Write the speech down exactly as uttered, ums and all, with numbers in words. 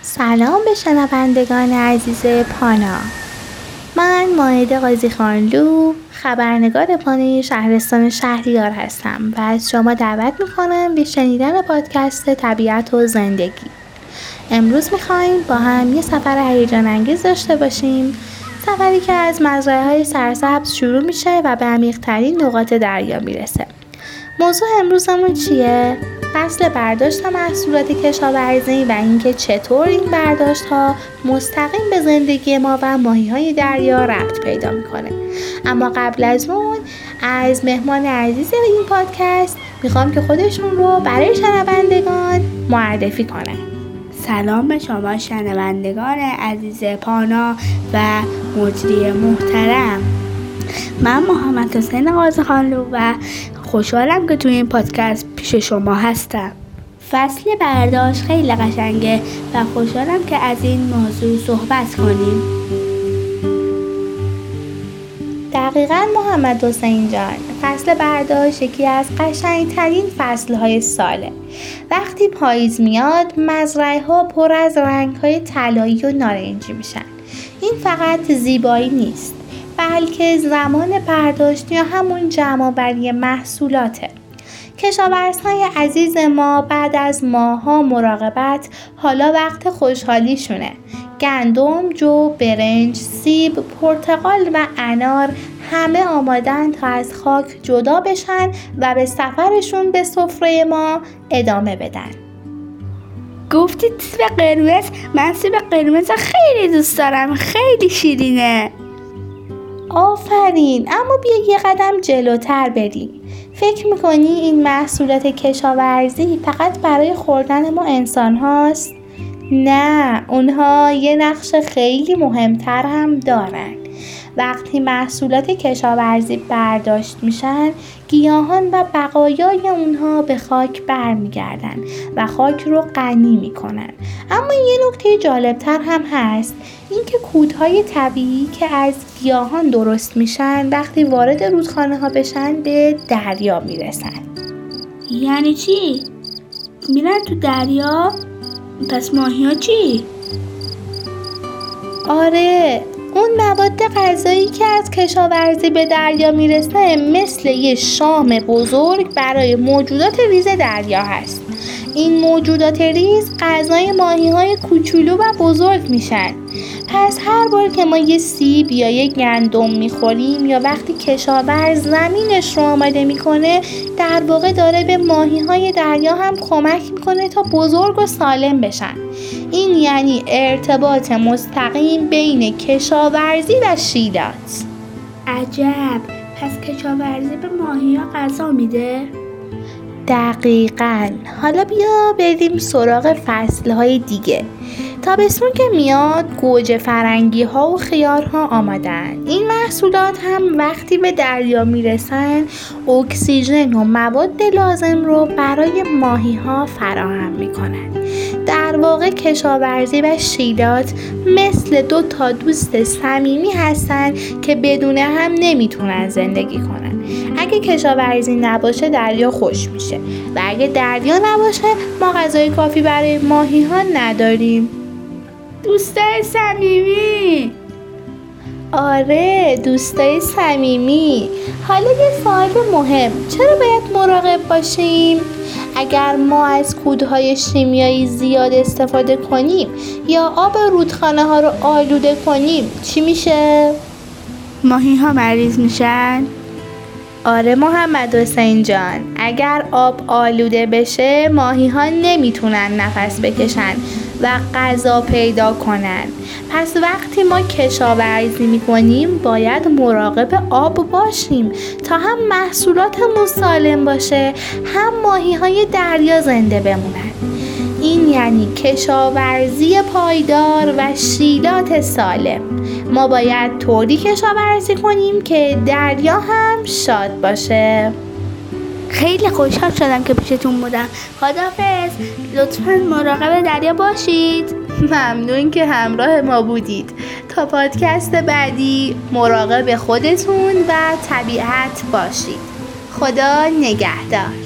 سلام به شنوندگان عزیز پانا. من مائده قاضی خانلو خبرنگار پانای شهرستان شهریار هستم و از شما دعوت میکنم به شنیدن پادکست طبیعت و زندگی. امروز میخوایم با هم یه سفر هیجان انگیز داشته باشیم، سفری که از مزرعه های سرسبز شروع میشه و به عمیق ترین نقاط دریا میرسه. موضوع امروزمون چیه؟ فصل برداشت محصولات کشاورزی و اینکه چطور این برداشت ها مستقیم به زندگی ما و ماهی های دریا ربط پیدا میکنه. اما قبل از اون از مهمان عزیز این پادکست میخوام که خودشون رو برای شنوندگان معرفی کنه. سلام به شما شنوندگان عزیز پانا و مجری محترم. من محمد حسین قاضی خانلو و خوشحالم که توی این پادکست پیش شما هستم. فصل برداشت خیلی قشنگه و خوشحالم که از این موضوع صحبت کنیم. دقیقاً محمد حسین جان، فصل برداشت یکی از قشنگترین فصلهای ساله. وقتی پاییز میاد مزرعه ها پر از رنگ های طلایی و نارنجی میشن. این فقط زیبایی نیست، بلکه زمان برداشت یا همون جمع‌آوری محصولاته. کشاورزهای عزیز ما بعد از ماه‌ها مراقبت حالا وقت خوشحالیشونه. گندم، جو، برنج، سیب، پرتقال و انار همه آمادن تا از خاک جدا بشن و به سفرشون به سفره ما ادامه بدن. گفتید سیب قرمز؟ من سیب قرمز خیلی دوست دارم، خیلی شیرینه. آفرین، اما بیا یه قدم جلوتر بریم. فکر میکنی این محصولات کشاورزی فقط برای خوردن ما انسان هاست؟ نه، اونها یه نقش خیلی مهمتر هم دارن. وقتی محصولات کشاورزی برداشت میشن، گیاهان و بقایای اونها به خاک برمیگردن و خاک رو غنی میکنن. اما یه نکته جالبتر هم هست، اینکه کودهای طبیعی که از گیاهان درست میشن وقتی وارد رودخانه ها بشن به دریا میرسن. یعنی چی؟ میرن تو دریا؟ پس ماهی ها چی؟ آره، اون مواد غذایی که از کشاورزی به دریا میرسه مثل یه شام بزرگ برای موجودات ریز دریا هست. این موجودات ریز غذای ماهی‌های کوچولو و بزرگ میشن. پس هر بار که ما یه سیب یا یه گندم میخوریم یا وقتی کشاورز زمینش رو آماده میکنه، در واقع داره به ماهی‌های دریا هم کمک میکنه تا بزرگ و سالم بشن. این یعنی ارتباط مستقیم بین کشاورزی و شیلات. عجب، پس کشاورزی به ماهی‌ها غذا میده؟ دقیقاً. حالا بیا بریم سراغ فصلهای دیگه. تابستون که میاد گوجه فرنگی ها و خیار ها آمادن. این محصولات هم وقتی به دریا میرسن اکسیژن و مواد لازم رو برای ماهی ها فراهم میکنن. در واقع کشاورزی و شیلات مثل دو تا دوست صمیمی هستن که بدون هم نمیتونن زندگی کنن. اگه کشاورزی نباشه دریا خشک میشه و اگه دریا نباشه ما غذای کافی برای ماهی ها نداریم. دوستای صمیمی. آره، دوستای صمیمی. حالا یه سوال مهم، چرا باید مراقب باشیم؟ اگر ما از کودهای شیمیایی زیاد استفاده کنیم یا آب رودخانه ها رو آلوده کنیم چی میشه؟ ماهی ها مریض میشن؟ آره محمد حسین جان، اگر آب آلوده بشه ماهی ها نمیتونن نفس بکشن و غذا پیدا کنن. پس وقتی ما کشاورزی میکنیم باید مراقب آب باشیم تا هم محصولاتمون سالم باشه هم ماهی های دریا زنده بمونن. این یعنی کشاورزی پایدار و شیلات سالم. ما باید طوری کشاورزی کنیم که دریا هم شاد باشه. خیلی خوشحال شدم که پیشتون بودم. خداحافظ. لطفاً مراقب دریا باشید. ممنون که همراه ما بودید. تا پادکست بعدی مراقب خودتون و طبیعت باشید. خدا نگهدار.